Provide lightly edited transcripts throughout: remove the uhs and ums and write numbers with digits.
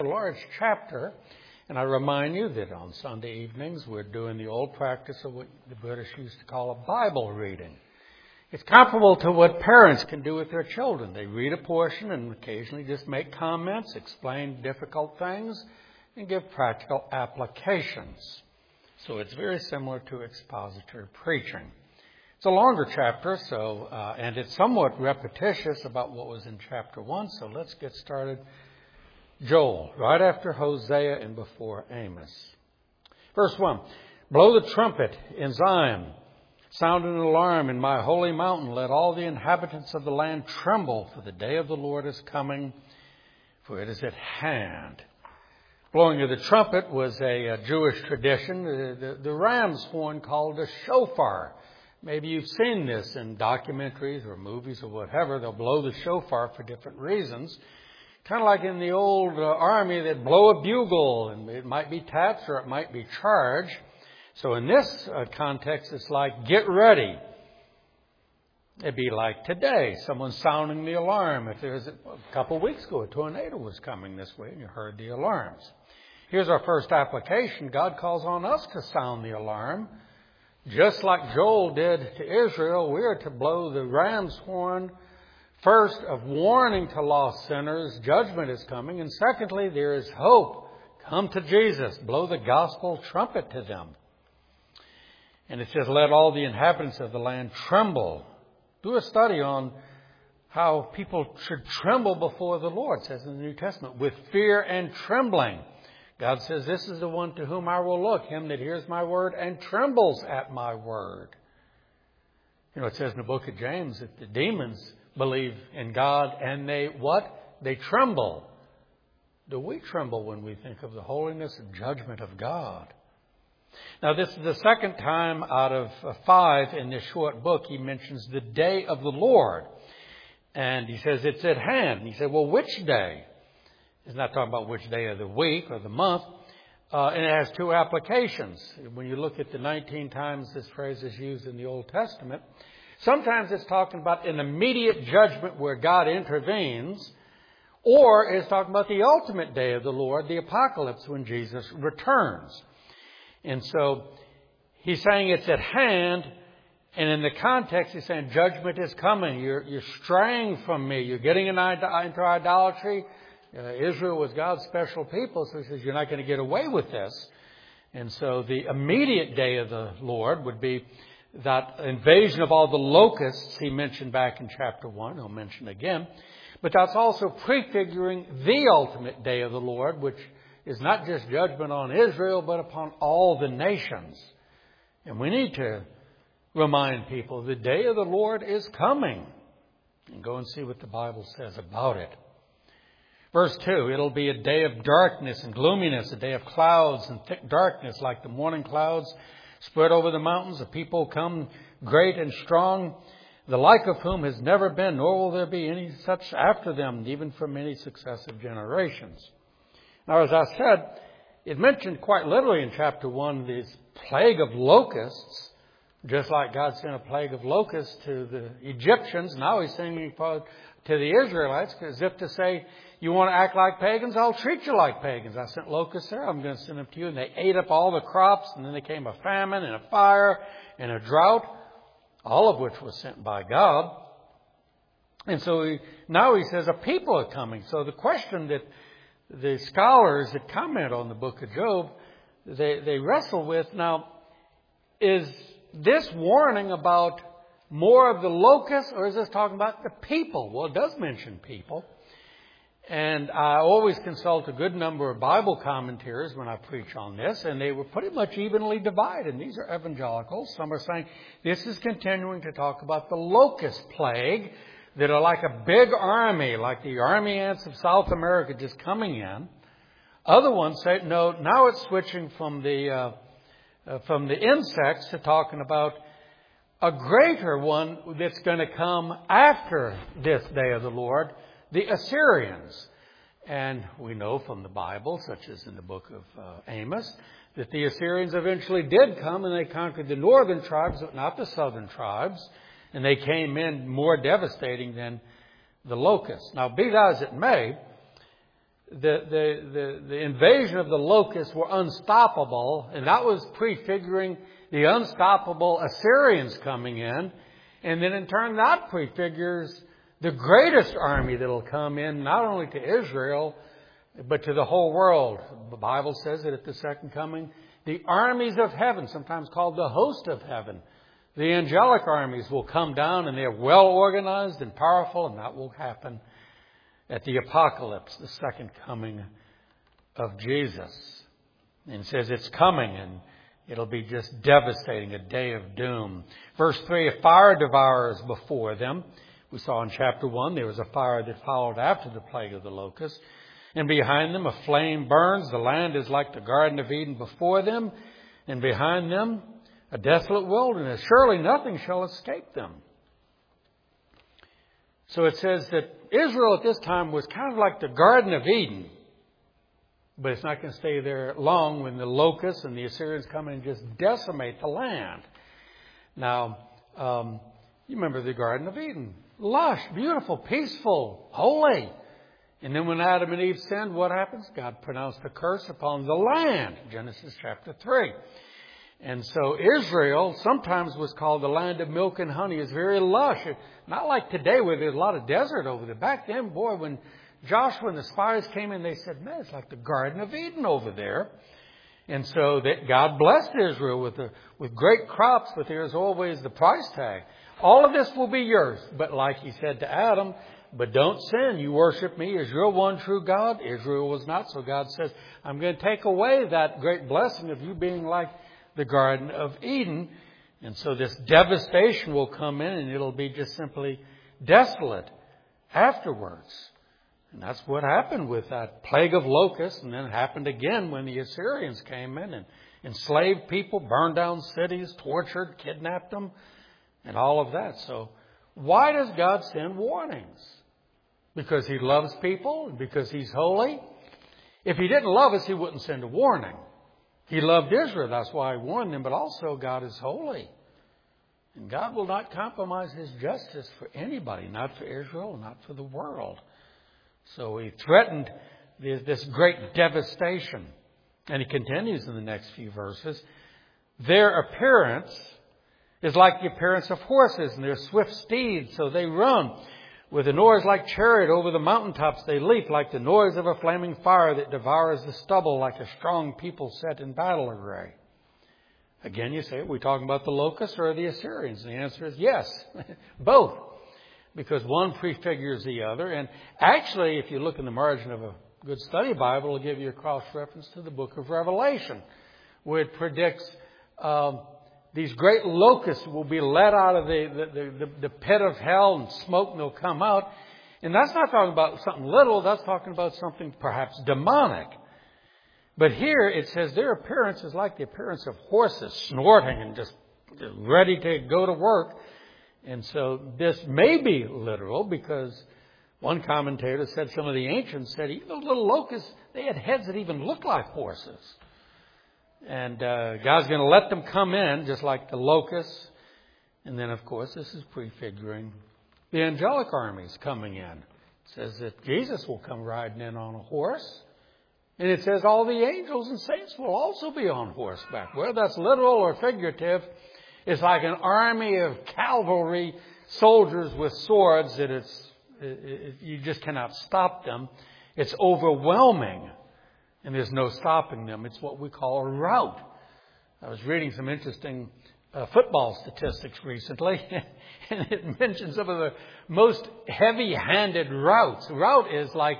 A large chapter, and I remind you that on Sunday evenings we're doing the old practice of what the British used to call a Bible reading. It's comparable to what parents can do with their children. They read a portion and occasionally just make comments, explain difficult things, and give practical applications. So it's very similar to expository preaching. It's a longer chapter, and it's somewhat repetitious about what was in chapter 1, so let's get started. Joel, right after Hosea and before Amos. Verse 1, blow the trumpet in Zion, sound an alarm in my holy mountain. Let all the inhabitants of the land tremble, for the day of the Lord is coming, for it is at hand. Blowing of the trumpet was a Jewish tradition. The ram's horn called a shofar. Maybe you've seen this in documentaries or movies or whatever. They'll blow the shofar for different reasons. Kind of like in the old army, they'd blow a bugle, and it might be taps or it might be charge. So in this context, it's like, get ready. It'd be like today, someone sounding the alarm. If there's a couple of weeks ago, a tornado was coming this way, and you heard the alarms. Here's our first application. God calls on us to sound the alarm. Just like Joel did to Israel, we are to blow the ram's horn. First, of warning to lost sinners, judgment is coming. And secondly, there is hope. Come to Jesus. Blow the gospel trumpet to them. And it says, let all the inhabitants of the land tremble. Do a study on how people should tremble before the Lord. It says in the New Testament, with fear and trembling. God says, this is the one to whom I will look, him that hears my word and trembles at my word. You know, it says in the book of James that the demons believe in God, and they tremble. Do we tremble when we think of the holiness and judgment of God? Now, this is the second time out of 5 in this short book he mentions the day of the Lord. And he says it's at hand. And he said, well, which day? He's not talking about which day of the week or the month. And it has 2 applications. When you look at the 19 times this phrase is used in the Old Testament, sometimes it's talking about an immediate judgment where God intervenes, or it's talking about the ultimate day of the Lord, the apocalypse, when Jesus returns. And so he's saying it's at hand, and in the context he's saying judgment is coming. You're straying from me. You're getting into idolatry. Israel was God's special people, so he says you're not going to get away with this. And so the immediate day of the Lord would be that invasion of all the locusts he mentioned back in chapter 1. He'll mention again. But that's also prefiguring the ultimate day of the Lord, which is not just judgment on Israel, but upon all the nations. And we need to remind people the day of the Lord is coming. And go and see what the Bible says about it. Verse 2, it'll be a day of darkness and gloominess, a day of clouds and thick darkness like the morning clouds spread over the mountains. A people come great and strong, the like of whom has never been, nor will there be any such after them, even for many successive generations. Now, as I said, it mentioned quite literally in chapter 1 this plague of locusts, just like God sent a plague of locusts to the Egyptians. Now he's sending to the Israelites as if to say, you want to act like pagans? I'll treat you like pagans. I sent locusts there. I'm going to send them to you. And they ate up all the crops. And then there came a famine and a fire and a drought, all of which was sent by God. And so now he says a people are coming. So the question that the scholars that comment on the book of Job, they wrestle with, now, is this warning about more of the locusts, or is this talking about the people? Well, it does mention people. And I always consult a good number of Bible commentators when I preach on this, and they were pretty much evenly divided. These are evangelicals. Some are saying this is continuing to talk about the locust plague that are like a big army, like the army ants of South America just coming in. Other ones say, no, now it's switching from the insects to talking about a greater one that's going to come after this day of the Lord, the Assyrians. And we know from the Bible, such as in the book of Amos, that the Assyrians eventually did come and they conquered the northern tribes, but not the southern tribes. And they came in more devastating than the locusts. Now, be that as it may, the invasion of the locusts were unstoppable, and that was prefiguring the unstoppable Assyrians coming in. And then in turn that prefigures the greatest army that will come in, not only to Israel, but to the whole world. The Bible says that at the second coming, the armies of heaven, sometimes called the host of heaven, the angelic armies will come down, and they're well organized and powerful, and that will happen at the apocalypse, the second coming of Jesus. And it says it's coming, and it'll be just devastating, a day of doom. Verse 3, a fire devours before them. We saw in chapter 1 there was a fire that followed after the plague of the locusts. And behind them a flame burns. The land is like the Garden of Eden before them. And behind them a desolate wilderness. Surely nothing shall escape them. So it says that Israel at this time was kind of like the Garden of Eden. But it's not going to stay there long when the locusts and the Assyrians come in and just decimate the land. Now, you remember the Garden of Eden. Lush, beautiful, peaceful, holy. And then when Adam and Eve sinned, what happens? God pronounced a curse upon the land. Genesis chapter 3. And so Israel sometimes was called the land of milk and honey. It's very lush. Not like today where there's a lot of desert over there. Back then, boy, when Joshua and the spies came in, they said, man, it's like the Garden of Eden over there. And so that God blessed Israel with great crops, but there's always the price tag. All of this will be yours. But like he said to Adam, but don't sin. You worship me as your one true God. Israel was not. So God says, I'm going to take away that great blessing of you being like the Garden of Eden. And so this devastation will come in, and it'll be just simply desolate afterwards. And that's what happened with that plague of locusts. And then it happened again when the Assyrians came in and enslaved people, burned down cities, tortured, kidnapped them, and all of that. So why does God send warnings? Because He loves people? Because He's holy? If He didn't love us, He wouldn't send a warning. He loved Israel. That's why He warned them. But also God is holy. And God will not compromise His justice for anybody. Not for Israel, not for the world. So He threatened this great devastation. And He continues in the next few verses. Their appearance is like the appearance of horses, and their swift steeds, so they run. With a noise like chariot over the mountaintops they leap, like the noise of a flaming fire that devours the stubble, like a strong people set in battle array. Again, you say, are we talking about the locusts or the Assyrians? And the answer is yes, both. Because one prefigures the other. And actually, if you look in the margin of a good study Bible, it'll give you a cross-reference to the book of Revelation, where it predicts these great locusts will be let out of the pit of hell, and smoke, and they'll come out. And that's not talking about something little. That's talking about something perhaps demonic. But here it says their appearance is like the appearance of horses, snorting and just ready to go to work. And so this may be literal, because one commentator said some of the ancients said even those little locusts, they had heads that even looked like horses. And God's going to let them come in just like the locusts. And then, of course, this is prefiguring the angelic armies coming in. It says that Jesus will come riding in on a horse. And it says all the angels and saints will also be on horseback. Whether that's literal or figurative, it's like an army of cavalry soldiers with swords that you just cannot stop them. It's overwhelming. And there's no stopping them. It's what we call a rout. I was reading some interesting football statistics recently, and it mentions some of the most heavy-handed routs. A rout is like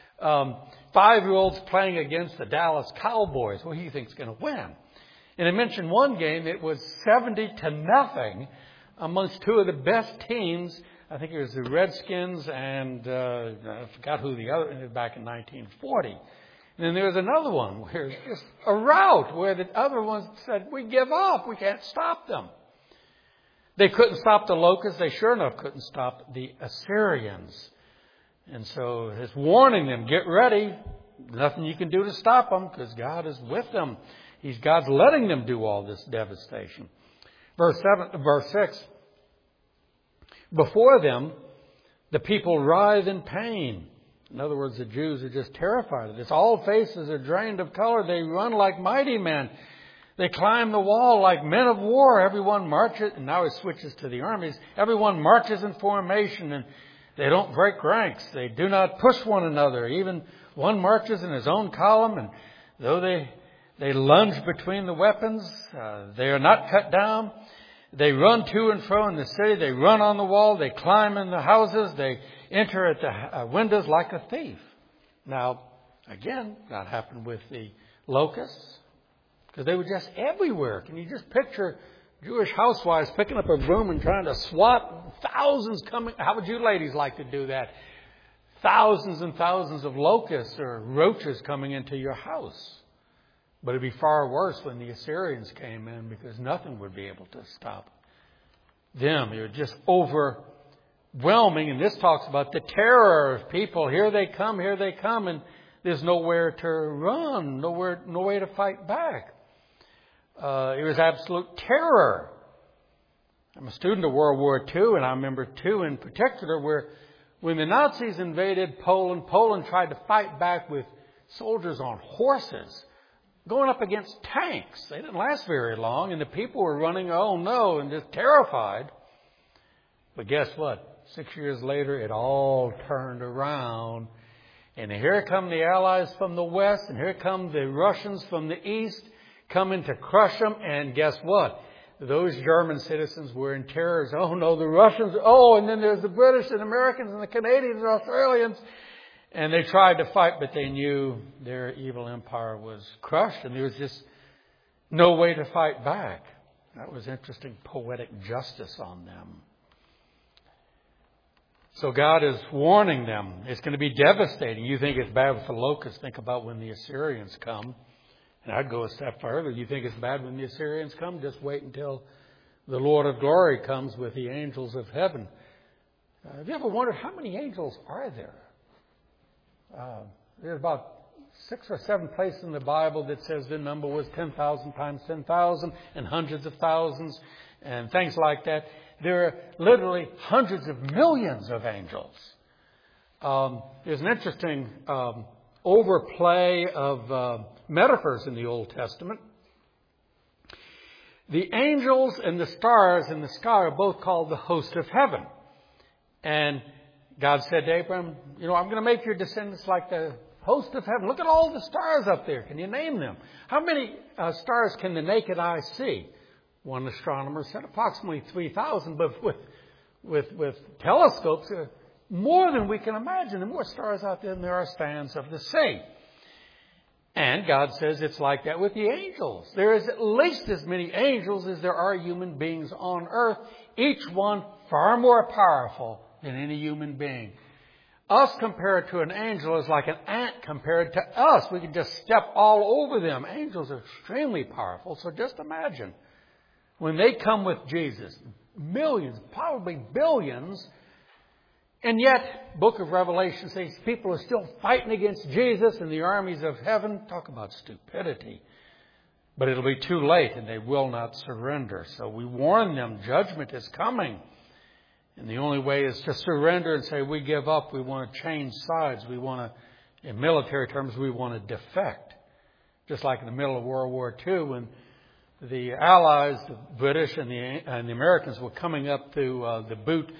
5-year-olds playing against the Dallas Cowboys. Who do you think is going to win? And it mentioned one game, it was 70-0 amongst two of the best teams. I think it was the Redskins and I forgot who the other, back in 1940. And then there was another one where it's just a rout where the other ones said, we give up. We can't stop them. They couldn't stop the locusts. They sure enough couldn't stop the Assyrians. And so it's warning them, get ready. Nothing you can do to stop them, because God is with them. God's letting them do all this devastation. Verse 6. Before them, the people writhe in pain. In other words, the Jews are just terrified of this. All faces are drained of color. They run like mighty men. They climb the wall like men of war. Everyone marches, and now it switches to the armies. Everyone marches in formation, and they don't break ranks. They do not push one another. Even one marches in his own column, and though they lunge between the weapons, they are not cut down. They run to and fro in the city. They run on the wall. They climb in the houses. They enter at the windows like a thief. Now, again, that happened with the locusts, because they were just everywhere. Can you just picture Jewish housewives picking up a broom and trying to swat thousands coming? How would you ladies like to do that? Thousands and thousands of locusts or roaches coming into your house. But it'd be far worse when the Assyrians came in, because nothing would be able to stop them. It was just overwhelming. And this talks about the terror of people. Here they come, and there's nowhere to run, no way to fight back. It was absolute terror. I'm a student of World War II, and I remember II in particular, where when the Nazis invaded Poland, Poland tried to fight back with soldiers on horses, going up against tanks. They didn't last very long, and the people were running, oh no, and just terrified. But guess what? 6 years later, it all turned around. And here come the Allies from the west, and here come the Russians from the east, coming to crush them. And guess what? Those German citizens were in terror. Oh no, the Russians. Oh, and then there's the British and Americans and the Canadians and Australians. And they tried to fight, but they knew their evil empire was crushed, and there was just no way to fight back. That was interesting poetic justice on them. So God is warning them. It's going to be devastating. You think it's bad with the locusts. Think about when the Assyrians come. And I'd go a step further. You think it's bad when the Assyrians come? Just wait until the Lord of glory comes with the angels of heaven. Have you ever wondered how many angels are there? There's about 6 or 7 places in the Bible that says the number was 10,000 times 10,000 and hundreds of thousands and things like that. There are literally hundreds of millions of angels. There's an interesting overplay of metaphors in the Old Testament. The angels and the stars in the sky are both called the host of heaven. And God said to Abraham, I'm going to make your descendants like the host of heaven. Look at all the stars up there. Can you name them? How many stars can the naked eye see? One astronomer said approximately 3,000, but with telescopes, more than we can imagine. There are more stars out there than there are sands of the sea. And God says it's like that with the angels. There is at least as many angels as there are human beings on earth, each one far more powerful than any human being. Us compared to an angel is like an ant compared to us. We can just step all over them. Angels are extremely powerful. So just imagine when they come with Jesus, millions, probably billions, and yet, Book of Revelation says people are still fighting against Jesus and the armies of heaven. Talk about stupidity. But it'll be too late, and they will not surrender. So we warn them, judgment is coming. And the only way is to surrender and say, we give up, we want to change sides, we want to, in military terms, we want to defect. Just like in the middle of World War II, when the Allies, the British and the Americans were coming up to the boot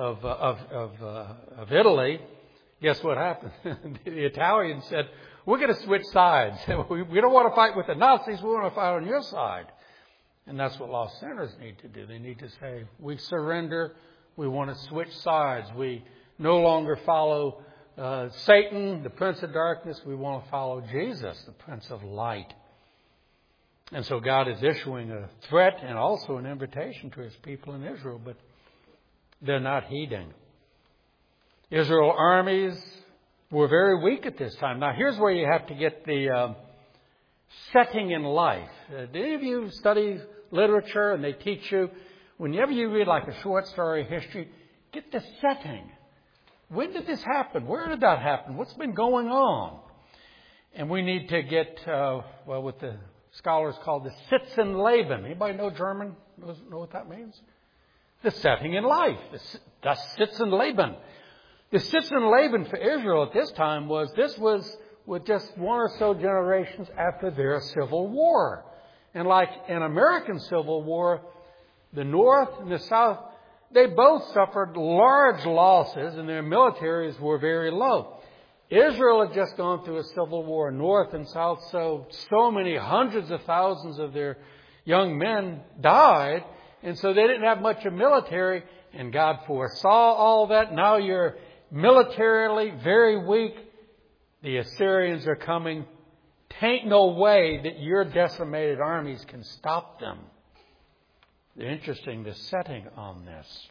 of Italy, guess what happened? The Italians said, we're going to switch sides. We don't want to fight with the Nazis, we want to fight on your side. And that's what lost sinners need to do. They need to say, we surrender. We want to switch sides. We no longer follow Satan, the prince of darkness. We want to follow Jesus, the prince of light. And so God is issuing a threat and also an invitation to his people in Israel, but they're not heeding. Israel armies were very weak at this time. Now, here's where you have to get the setting in life. Do any of you study literature and they teach you, whenever you read like a short story history, get the setting. When did this happen? Where did that happen? What's been going on? And we need to get, what the scholars call the Sitzenleben. Anybody know German? Know what that means? The setting in life. Das Sitzenleben. The Sitson Laban for Israel at this time was with just one or so generations after their civil war. And like an American Civil War, the North and the South, they both suffered large losses and their militaries were very low. Israel had just gone through a civil war, North and South, so many hundreds of thousands of their young men died, and so they didn't have much of military, and God foresaw all that. Now you're militarily very weak. The Assyrians are coming. Tain't no way that your decimated armies can stop them. Interesting, the setting on this.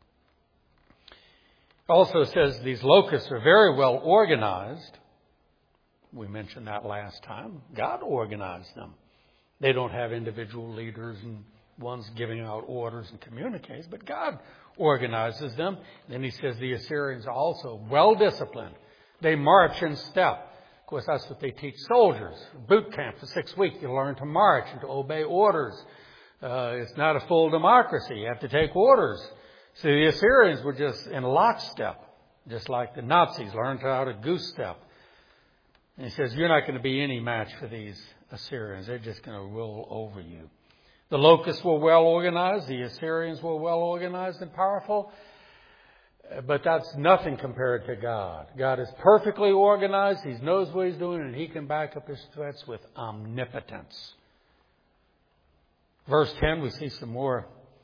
Also says these locusts are very well organized. We mentioned that last time. God organized them. They don't have individual leaders and ones giving out orders and communiques, but God organizes them. Then he says the Assyrians are also well disciplined. They march in step. Of course, that's what they teach soldiers. Boot camp for 6 weeks. You learn to march and to obey orders. It's not a full democracy. You have to take orders. So the Assyrians were just in lockstep, just like the Nazis learned how to goose step. And he says, you're not going to be any match for these Assyrians. They're just going to roll over you. The locusts were well organized. The Assyrians were well organized and powerful. But that's nothing compared to God. God is perfectly organized. He knows what He's doing, and He can back up His threats with omnipotence. Verse 10, we see some more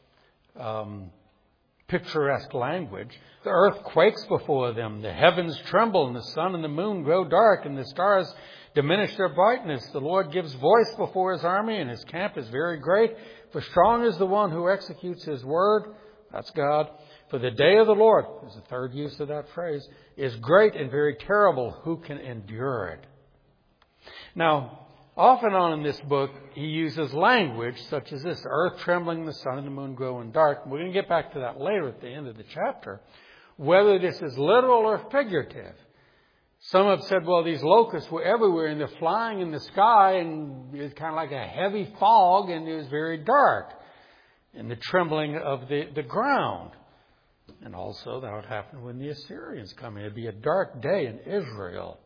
picturesque language. The earth quakes before them. The heavens tremble, and the sun and the moon grow dark, and the stars diminish their brightness. The Lord gives voice before His army, and His camp is very great. For strong is the one who executes His word. That's God. For the day of the Lord, is the third use of that phrase, is great and very terrible. Who can endure it? Now, off and on in this book, he uses language such as this: earth trembling, the sun and the moon growing dark. We're going to get back to that later at the end of the chapter, whether this is literal or figurative. Some have said, well, these locusts were everywhere and they're flying in the sky, and it's kind of like a heavy fog, and it was very dark, and the trembling of the ground. And also that would happen when the Assyrians come in. It'd be a dark day in Israel.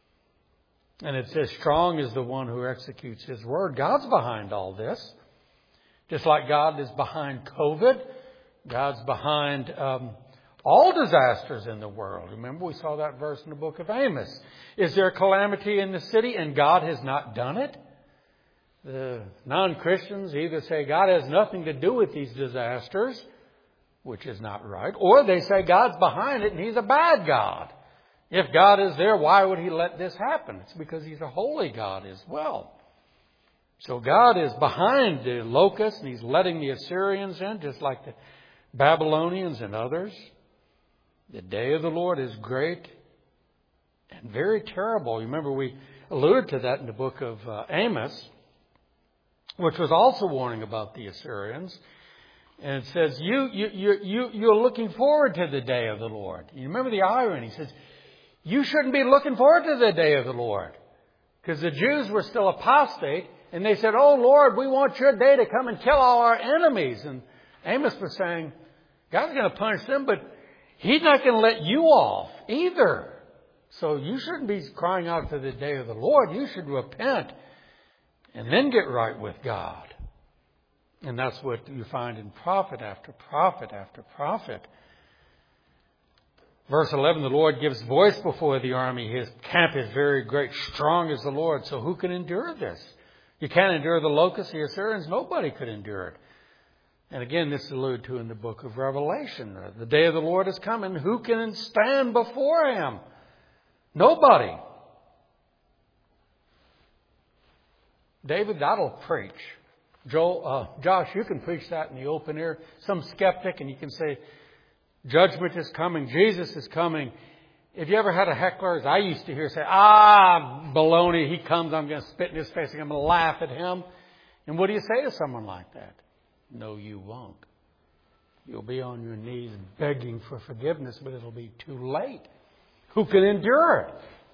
And it says, strong is the one who executes His word. God's behind all this. Just like God is behind COVID. God's behind all disasters in the world. Remember, we saw that verse in the book of Amos. Is there calamity in the city and God has not done it? The non-Christians either say God has nothing to do with these disasters, which is not right, or they say God's behind it and He's a bad God. If God is there, why would He let this happen? It's because He's a holy God as well. So God is behind the locusts, and He's letting the Assyrians in, just like the Babylonians and others. The day of the Lord is great and very terrible. Remember, we alluded to that in the book of Amos, which was also warning about the Assyrians. And it says, you're looking forward to the day of the Lord. You remember the irony. He says, you shouldn't be looking forward to the day of the Lord. Because the Jews were still apostate. And they said, oh, Lord, we want your day to come and kill all our enemies. And Amos was saying, God's going to punish them, but He's not going to let you off either. So you shouldn't be crying out for the day of the Lord. You should repent and then get right with God. And that's what you find in prophet after prophet after prophet. Verse 11, the Lord gives voice before the army. His camp is very great. Strong is the Lord. So who can endure this? You can't endure the locusts, the Assyrians. Nobody could endure it. And again, this is alluded to in the book of Revelation. The day of the Lord is coming. Who can stand before Him? Nobody. David, that'll preach. Josh, you can preach that in the open air. Some skeptic, and you can say, judgment is coming. Jesus is coming. If you ever had a heckler, as I used to hear, say, baloney, he comes, I'm going to spit in his face, I'm going to laugh at him. And what do you say to someone like that? No, you won't. You'll be on your knees begging for forgiveness, but it'll be too late. Who can endure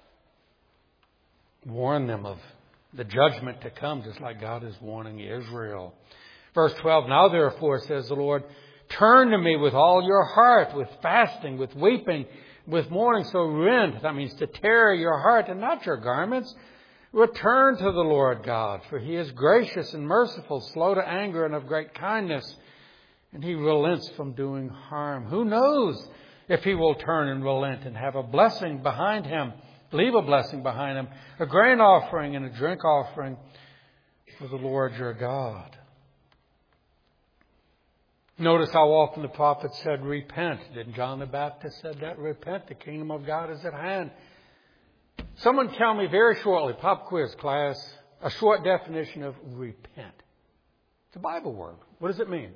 it? Warn them of the judgment to come, just like God is warning Israel. Verse 12, now therefore, says the Lord, turn to me with all your heart, with fasting, with weeping. with mourning. So rend, that means to tear your heart and not your garments. Return to the Lord God, for He is gracious and merciful, slow to anger and of great kindness, and He relents from doing harm. Who knows if He will turn and relent and have a blessing behind Him, leave a blessing behind Him, a grain offering and a drink offering for the Lord your God. Notice how often the prophet said, repent. Didn't John the Baptist said that? Repent, the kingdom of God is at hand. Someone tell me very shortly, pop quiz class, a short definition of repent. It's a Bible word. What does it mean?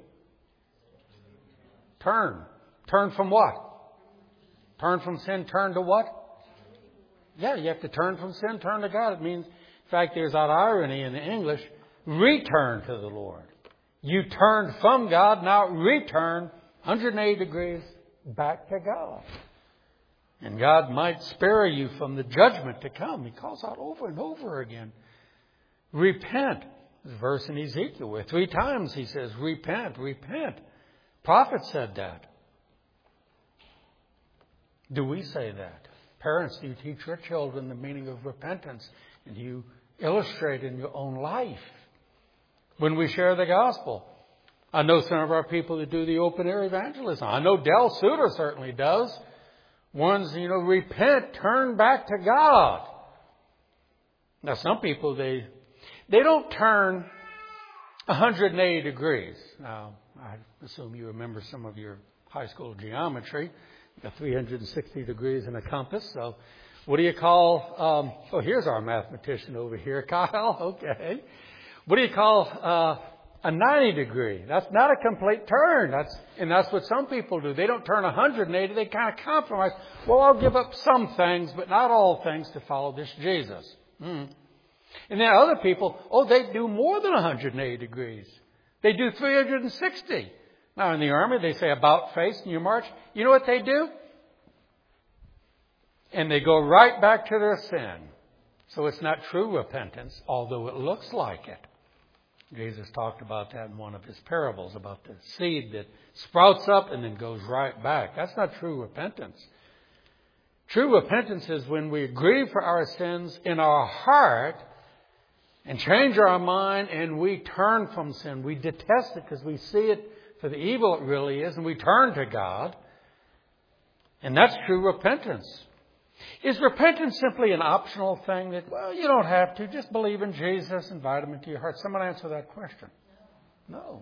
Turn. Turn from what? Turn from sin, turn to what? Yeah, you have to turn from sin, turn to God. It means, in fact, there's that irony in the English, return to the Lord. You turned from God, now return 180 degrees back to God. And God might spare you from the judgment to come. He calls out over and over again. Repent. There's a verse in Ezekiel where 3 times he says, repent, repent. Prophet said that. Do we say that? Parents, do you teach your children the meaning of repentance? And do you illustrate in your own life when we share the gospel? I know some of our people that do the open air evangelism. I know Del Suter certainly does. Ones, repent, turn back to God. Now, some people, they don't turn 180 degrees. Now, I assume you remember some of your high school geometry. You've got 360 degrees in a compass. So, what do you call, here's our mathematician over here, Kyle. Okay. What do you call a 90 degree? That's not a complete turn. That's what some people do. They don't turn 180. They kind of compromise. Well, I'll give up some things, but not all things to follow this Jesus. And then other people, they do more than 180 degrees. They do 360. Now, in the Army, they say about face and you march. You know what they do? And they go right back to their sin. So it's not true repentance, although it looks like it. Jesus talked about that in one of his parables, about the seed that sprouts up and then goes right back. That's not true repentance. True repentance is when we grieve for our sins in our heart and change our mind and we turn from sin. We detest it because we see it for the evil it really is, and we turn to God. And that's true repentance. Is repentance simply an optional thing that, you don't have to. Just believe in Jesus, invite Him into your heart? Someone answer that question. No.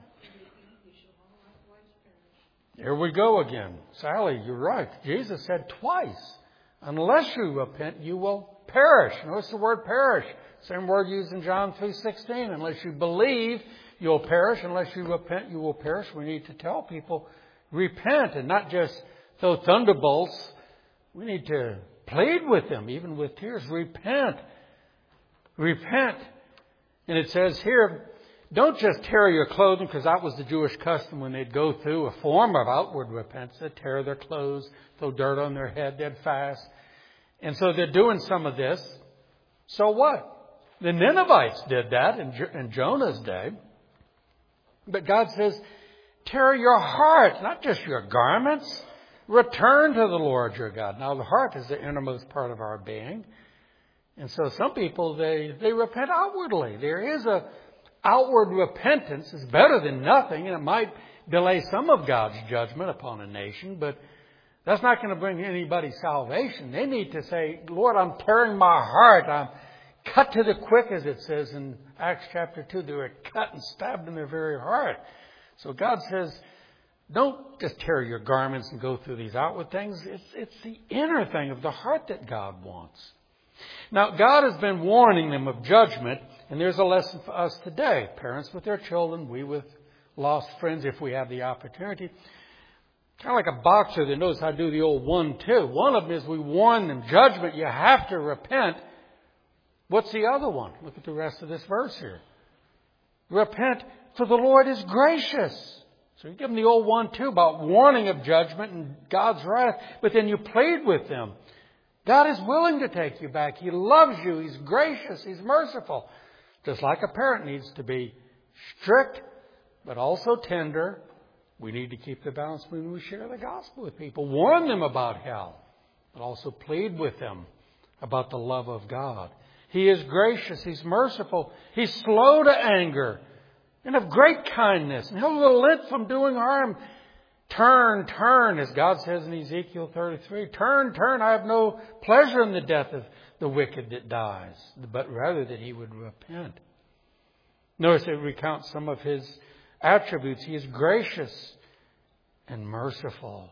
Here we go again. Sally, you're right. Jesus said twice, unless you repent, you will perish. Notice the word perish. Same word used in John 3:16. Unless you believe, you'll perish. Unless you repent, you will perish. We need to tell people, repent, and not just throw thunderbolts. We need to plead with them, even with tears. Repent. Repent. And it says here, don't just tear your clothing, because that was the Jewish custom when they'd go through a form of outward repentance. They'd tear their clothes, throw dirt on their head, they'd fast. And so they're doing some of this. So what? The Ninevites did that in Jonah's day. But God says, tear your heart, not just your garments. Return to the Lord your God. Now, the heart is the innermost part of our being. And so some people, they repent outwardly. There is a outward repentance. It's better than nothing, and it might delay some of God's judgment upon a nation, but that's not going to bring anybody salvation. They need to say, Lord, I'm tearing my heart. I'm cut to the quick, as it says in Acts chapter 2. They were cut and stabbed in their very heart. So God says, don't just tear your garments and go through these outward things. It's the inner thing of the heart that God wants. Now, God has been warning them of judgment, and there's a lesson for us today. Parents with their children, we with lost friends, if we have the opportunity. Kind of like a boxer that knows how to do the old 1-2. One of them is we warn them, judgment, you have to repent. What's the other one? Look at the rest of this verse here. Repent, for the Lord is gracious. So you give them the old 1-2 about warning of judgment and God's wrath, but then you plead with them. God is willing to take you back. He loves you. He's gracious. He's merciful. Just like a parent needs to be strict, but also tender. We need to keep the balance when we share the gospel with people. Warn them about hell. but also plead with them about the love of God. He is gracious. He's merciful. He's slow to anger and of great kindness. And He'll relent from doing harm. Turn, turn, as God says in Ezekiel 33. Turn, turn. I have no pleasure in the death of the wicked that dies, but rather that he would repent. Notice it recounts some of His attributes. He is gracious and merciful.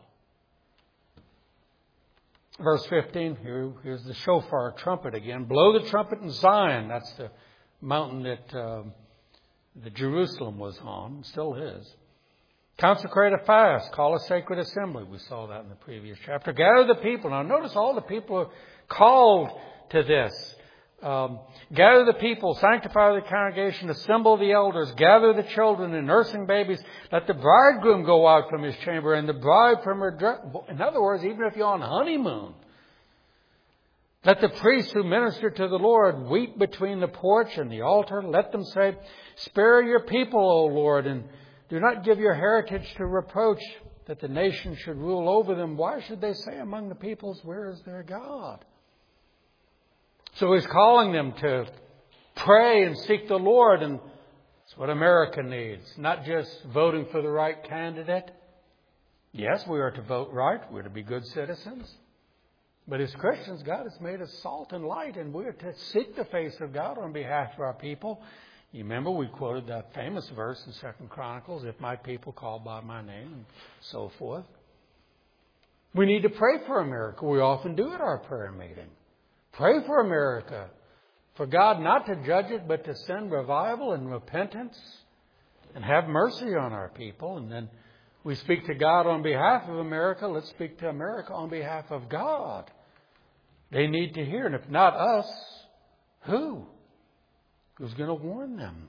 Verse 15, here's the shofar trumpet again. Blow the trumpet in Zion. That's the mountain that Jerusalem was on, still is. Consecrate a fast. Call a sacred assembly. We saw that in the previous chapter. Gather the people. Now notice all the people are called to this. Gather the people, sanctify the congregation, assemble the elders, gather the children and nursing babies. Let the bridegroom go out from his chamber and the bride from her dress. In other words, even if you're on honeymoon, let the priests who minister to the Lord weep between the porch and the altar. Let them say, spare your people, O Lord, and do not give your heritage to reproach, that the nation should rule over them. Why should they say among the peoples, where is their God? So He's calling them to pray and seek the Lord, and that's what America needs. Not just voting for the right candidate. Yes, we are to vote right. We're to be good citizens. But as Christians, God has made us salt and light, and we are to seek the face of God on behalf of our people. You remember we quoted that famous verse in 2 Chronicles, if my people call by my name, and so forth. We need to pray for America. We often do at our prayer meeting. Pray for America, for God not to judge it, but to send revival and repentance and have mercy on our people. And then we speak to God on behalf of America. Let's speak to America on behalf of God. They need to hear. And if not us, who? Who's going to warn them?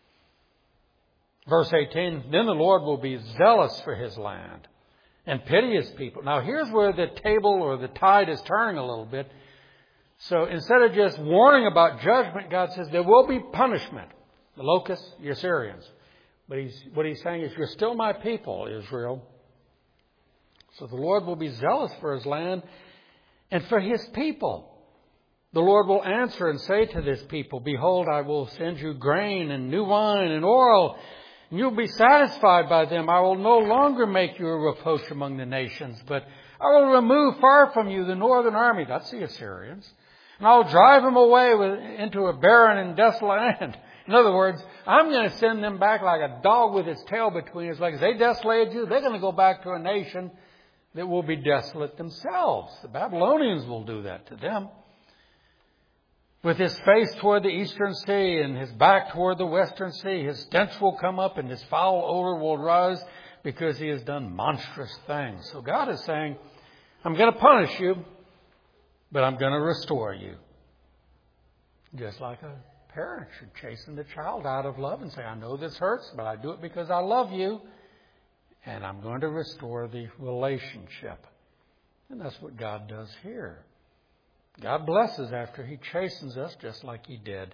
Verse 18, then the Lord will be zealous for His land and pity His people. Now here's where the table or the tide is turning a little bit. So instead of just warning about judgment, God says there will be punishment. The locusts, the Assyrians. But what He's saying is, you're still my people, Israel. So the Lord will be zealous for His land and for His people. The Lord will answer and say to this people, behold, I will send you grain and new wine and oil, and you'll be satisfied by them. I will no longer make you a reproach among the nations, but I will remove far from you the northern army. That's the Assyrians. And I'll drive them away into a barren and desolate land. In other words, I'm going to send them back like a dog with its tail between its legs. They desolated you. They're going to go back to a nation that will be desolate themselves. The Babylonians will do that to them. With his face toward the eastern sea and his back toward the western sea, his stench will come up and his foul odor will rise because he has done monstrous things. So God is saying, I'm going to punish you, but I'm going to restore you. Just like a parent should chasten the child out of love and say, I know this hurts, but I do it because I love you, and I'm going to restore the relationship. And that's what God does here. God blesses after He chastens us, just like He did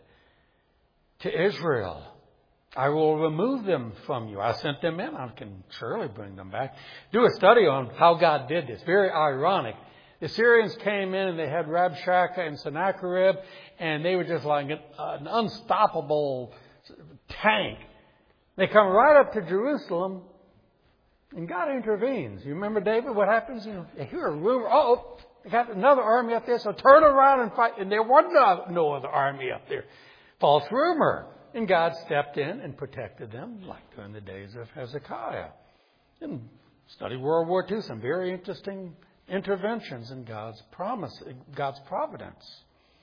to Israel. I will remove them from you. I sent them in. I can surely bring them back. Do a study on how God did this. Very ironic. The Syrians came in and they had Rabshakeh and Sennacherib, and they were just like an unstoppable tank. They come right up to Jerusalem, and God intervenes. You remember David? What happens? You hear a rumor. Oh, they got another army up there, so turn around and fight. And there was no other army up there. False rumor. And God stepped in and protected them, like during the days of Hezekiah. And study World War II, some very interesting interventions in God's providence.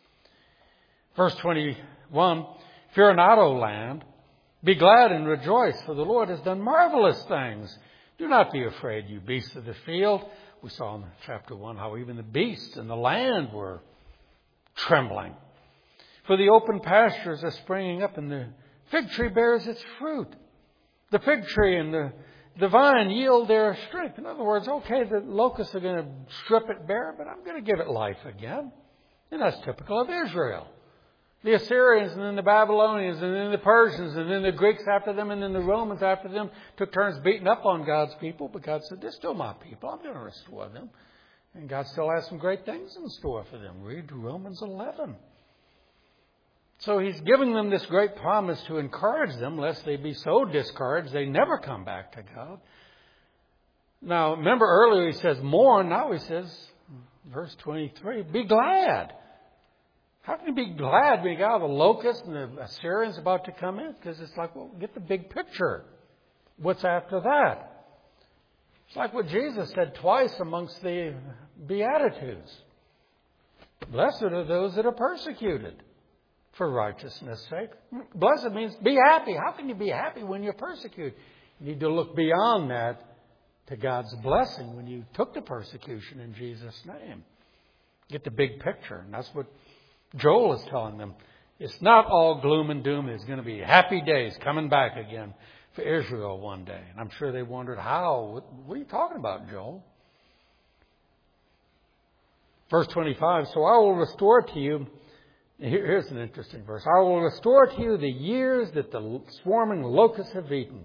Verse 21, fear not, O land. Be glad and rejoice, for the Lord has done marvelous things. Do not be afraid, you beasts of the field. We saw in chapter 1 how even the beasts and the land were trembling. For the open pastures are springing up, and the fig tree bears its fruit. The fig tree and the vine yield their strength. In other words, okay, the locusts are going to strip it bare, but I'm going to give it life again. And that's typical of Israel. The Assyrians and then the Babylonians and then the Persians and then the Greeks after them and then the Romans after them took turns beating up on God's people. But God said, they're still my people. I'm going to restore them. And God still has some great things in store for them. Read Romans 11. So He's giving them this great promise to encourage them, lest they be so discouraged they never come back to God. Now, remember earlier He says, mourn. Now He says, verse 23, be glad. How can you be glad when you got the locusts and the Assyrians about to come in? Because it's like, well, get the big picture. What's after that? It's like what Jesus said twice amongst the Beatitudes. Blessed are those that are persecuted for righteousness' sake. Blessed means be happy. How can you be happy when you're persecuted? You need to look beyond that to God's blessing when you took the persecution in Jesus' name. Get the big picture. And that's what Joel is telling them. It's not all gloom and doom. There's going to be happy days coming back again for Israel one day. And I'm sure they wondered, how? What are you talking about, Joel? Verse 25, so I will restore to you. Here's an interesting verse. I will restore to you the years that the swarming locusts have eaten.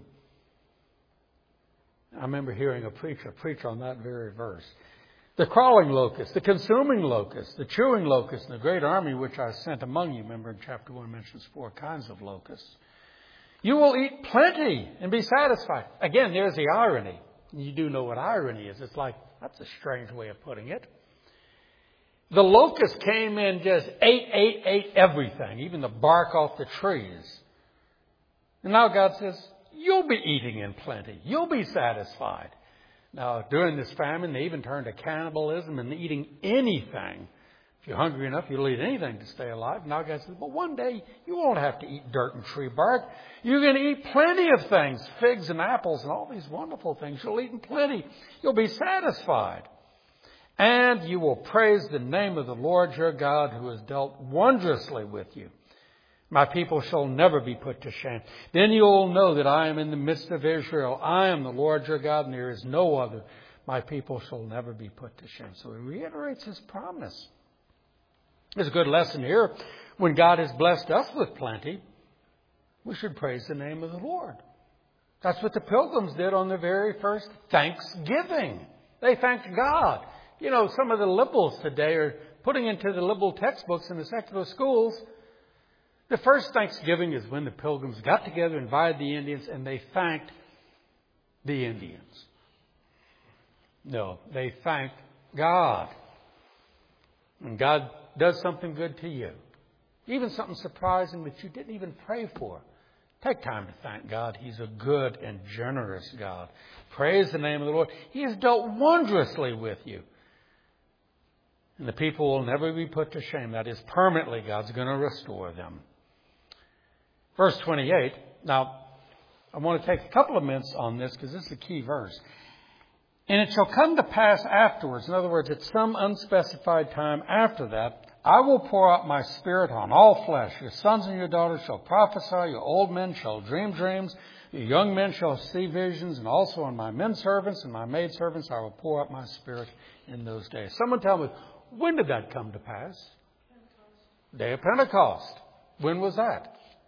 I remember hearing a preacher preach on that very verse. The crawling locust, the consuming locust, the chewing locust, and the great army which I sent among you. Remember in chapter 1 mentions 4 kinds of locusts. You will eat plenty and be satisfied. Again, there's the irony. You do know what irony is. It's like, that's a strange way of putting it. The locust came in, just ate everything, even the bark off the trees. And now God says, you'll be eating in plenty. You'll be satisfied. Now, during this famine, they even turned to cannibalism and eating anything. If you're hungry enough, you'll eat anything to stay alive. Now God says, but one day you won't have to eat dirt and tree bark. You're going to eat plenty of things, figs and apples and all these wonderful things. You'll eat in plenty. You'll be satisfied. And you will praise the name of the Lord your God who has dealt wondrously with you. My people shall never be put to shame. Then you will know that I am in the midst of Israel. I am the Lord your God, and there is no other. My people shall never be put to shame. So He reiterates His promise. There's a good lesson here. When God has blessed us with plenty, we should praise the name of the Lord. That's what the Pilgrims did on the very first Thanksgiving. They thanked God. You know, some of the liberals today are putting into the liberal textbooks in the secular schools, the first Thanksgiving is when the Pilgrims got together, invited the Indians, and they thanked the Indians. No, they thanked God. And God does something good to you. Even something surprising that you didn't even pray for. Take time to thank God. He's a good and generous God. Praise the name of the Lord. He has dealt wondrously with you. And the people will never be put to shame. That is, permanently, God's going to restore them. Verse 28. Now, I want to take a couple of minutes on this because this is a key verse. And it shall come to pass afterwards. In other words, at some unspecified time after that, I will pour out my spirit on all flesh. Your sons and your daughters shall prophesy. Your old men shall dream dreams. Your young men shall see visions. And also on my men servants and my maid servants I will pour out my spirit in those days. Someone tell me, when did that come to pass? Pentecost. Day of Pentecost. When was that?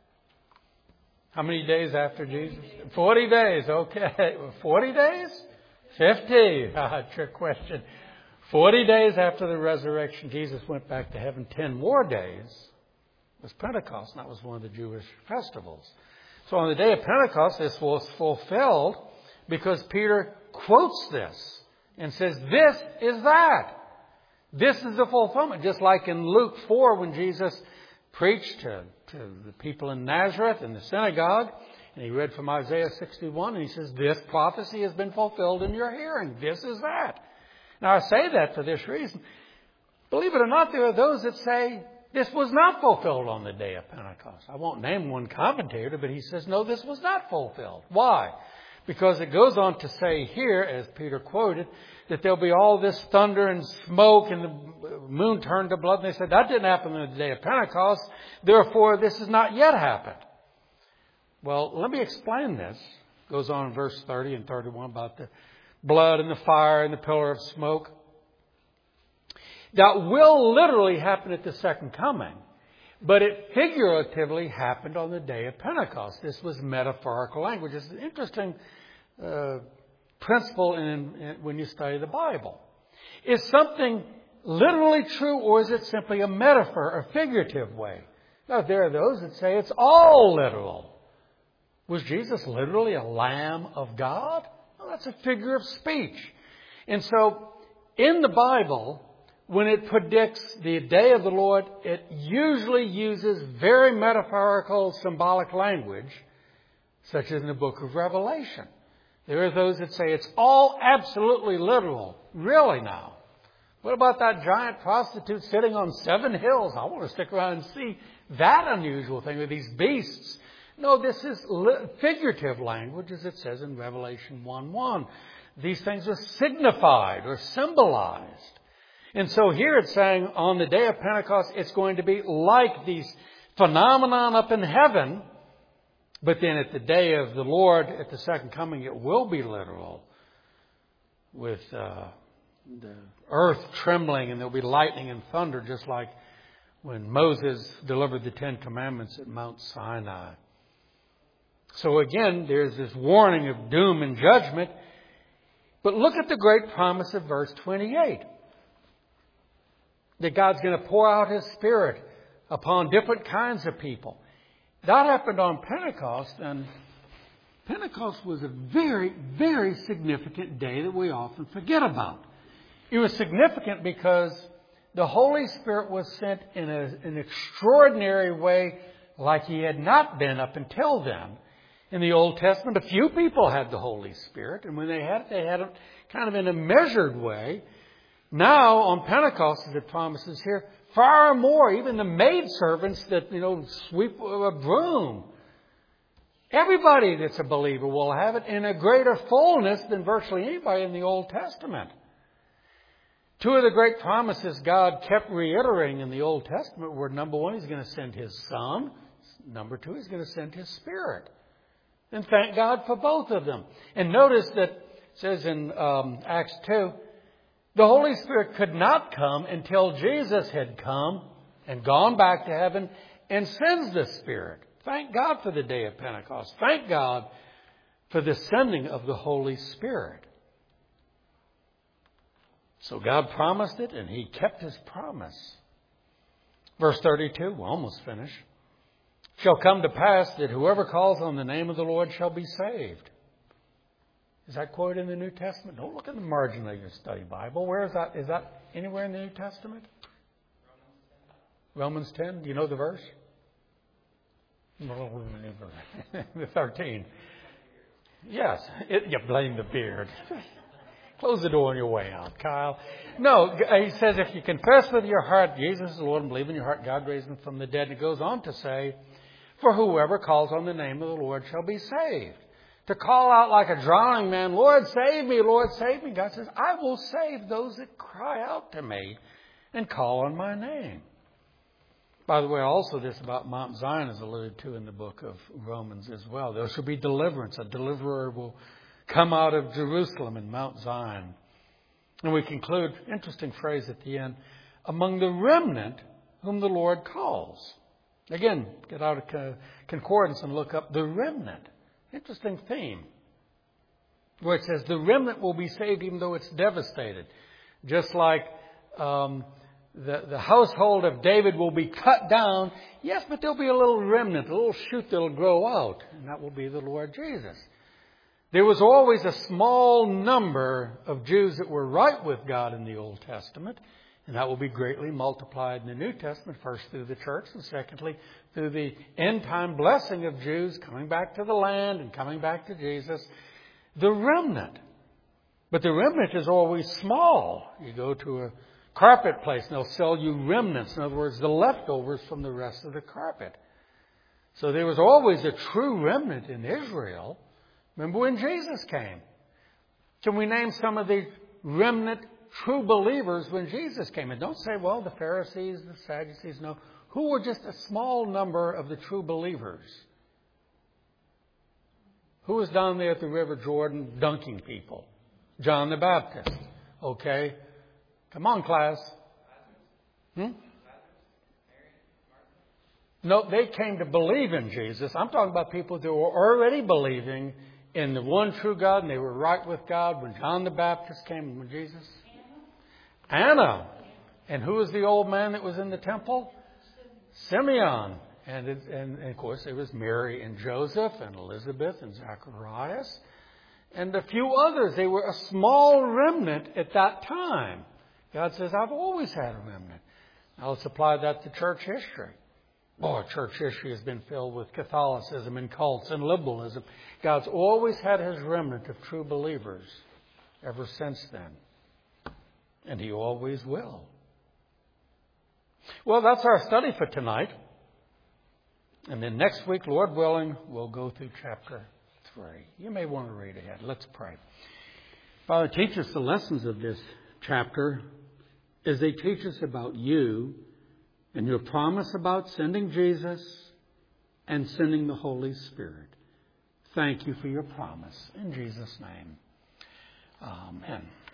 How many days after Jesus? 40 days. Okay. 40 days? 50. Trick question. 40 days after the resurrection, Jesus went back to heaven. 10 more days was Pentecost. And that was one of the Jewish festivals. So on the day of Pentecost, this was fulfilled because Peter quotes this and says, this is that. This is the fulfillment. Just like in Luke 4 when Jesus preached to the people in Nazareth in the synagogue. And he read from Isaiah 61 and he says, this prophecy has been fulfilled in your hearing. This is that. Now I say that for this reason. Believe it or not, there are those that say this was not fulfilled on the day of Pentecost. I won't name one commentator, but he says, no, this was not fulfilled. Why? Because it goes on to say here, as Peter quoted, that there'll be all this thunder and smoke and the moon turned to blood. And they said that didn't happen on the day of Pentecost. Therefore, this has not yet happened. Well, let me explain this. It goes on in verse 30 and 31 about the blood and the fire and the pillar of smoke. That will literally happen at the second coming. But it figuratively happened on the day of Pentecost. This was metaphorical language. It's an interesting principle when you study the Bible. Is something literally true, or is it simply a metaphor, a figurative way? Now, there are those that say it's all literal. Was Jesus literally a Lamb of God? Well, that's a figure of speech. And so, in the Bible, when it predicts the day of the Lord, it usually uses very metaphorical, symbolic language, such as in the book of Revelation. There are those that say it's all absolutely literal. Really now? What about that giant prostitute sitting on 7 hills? I want to stick around and see that unusual thing with these beasts. No, this is figurative language, as it says in Revelation 1:1. These things are signified or symbolized. And so here it's saying on the day of Pentecost, it's going to be like these phenomenon up in heaven. But then at the day of the Lord, at the second coming, it will be literal with the earth trembling, and there'll be lightning and thunder, just like when Moses delivered the 10 Commandments at Mount Sinai. So again, there's this warning of doom and judgment. But look at the great promise of verse 28. That God's going to pour out His Spirit upon different kinds of people. That happened on Pentecost, and Pentecost was a very, very significant day that we often forget about. It was significant because the Holy Spirit was sent in an extraordinary way like He had not been up until then. In the Old Testament, a few people had the Holy Spirit, and when they had it kind of in a measured way. Now, on Pentecost, as it promises here, far more, even the maidservants that, sweep a broom. Everybody that's a believer will have it in a greater fullness than virtually anybody in the Old Testament. 2 of the great promises God kept reiterating in the Old Testament were, number 1, He's going to send His Son. Number 2, He's going to send His Spirit. And thank God for both of them. And notice that it says in Acts 2, the Holy Spirit could not come until Jesus had come and gone back to heaven and sends the Spirit. Thank God for the day of Pentecost. Thank God for the sending of the Holy Spirit. So God promised it, and He kept His promise. Verse 32, we're almost finished. Shall come to pass that whoever calls on the name of the Lord shall be saved. Is that quoted in the New Testament? Don't look at the margin of your study Bible. Where is that? Is that anywhere in the New Testament? Romans 10. Do you know the verse? The 13. Yes. You blame the beard. Close the door on your way out, Kyle. No, he says if you confess with your heart Jesus is the Lord and believe in your heart God raised Him from the dead. And it goes on to say, for whoever calls on the name of the Lord shall be saved. To call out like a drowning man, Lord, save me, Lord, save me. God says, I will save those that cry out to me and call on my name. By the way, also this about Mount Zion is alluded to in the book of Romans as well. There shall be deliverance. A deliverer will come out of Jerusalem in Mount Zion. And we conclude, interesting phrase at the end, among the remnant whom the Lord calls. Again, get out of concordance and look up the remnant. Interesting theme. Where it says the remnant will be saved even though it's devastated. Just like the household of David will be cut down. Yes, but there'll be a little remnant, a little shoot that'll grow out. And that will be the Lord Jesus. There was always a small number of Jews that were right with God in the Old Testament. And that will be greatly multiplied in the New Testament, first through the church, and secondly, through the end-time blessing of Jews coming back to the land and coming back to Jesus. The remnant. But the remnant is always small. You go to a carpet place and they'll sell you remnants. In other words, the leftovers from the rest of the carpet. So there was always a true remnant in Israel. Remember when Jesus came? Can we name some of the remnant true believers when Jesus came? And don't say, well, the Pharisees, the Sadducees. No. Who were just a small number of the true believers? Who was down there at the River Jordan dunking people? John the Baptist. Okay. Come on, class. No, they came to believe in Jesus. I'm talking about people that were already believing in the one true God, and they were right with God when John the Baptist came and when Jesus. Anna. And who was the old man that was in the temple? Simeon. And of course, it was Mary and Joseph and Elizabeth and Zacharias and a few others. They were a small remnant at that time. God says, I've always had a remnant. Now let's apply that to church history. Boy, church history has been filled with Catholicism and cults and liberalism. God's always had His remnant of true believers ever since then. And He always will. Well, that's our study for tonight. And then next week, Lord willing, we'll go through chapter 3. You may want to read ahead. Let's pray. Father, teach us the lessons of this chapter as they teach us about you and your promise about sending Jesus and sending the Holy Spirit. Thank you for your promise. In Jesus' name, amen.